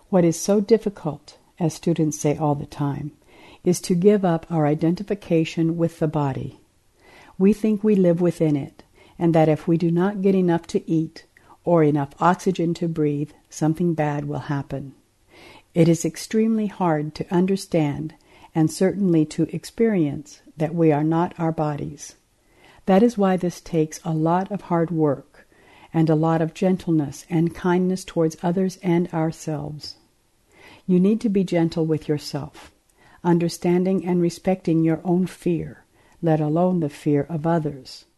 What is so difficult, as students say all the time, is to give up our identification with the body. We think we live within it, and that if we do not get enough to eat or enough oxygen to breathe, something bad will happen. It is extremely hard to understand and certainly to experience that we are not our bodies. That is why this takes a lot of hard work and a lot of gentleness and kindness towards others and ourselves. You need to be gentle with yourself, understanding and respecting your own fear, let alone the fear of others.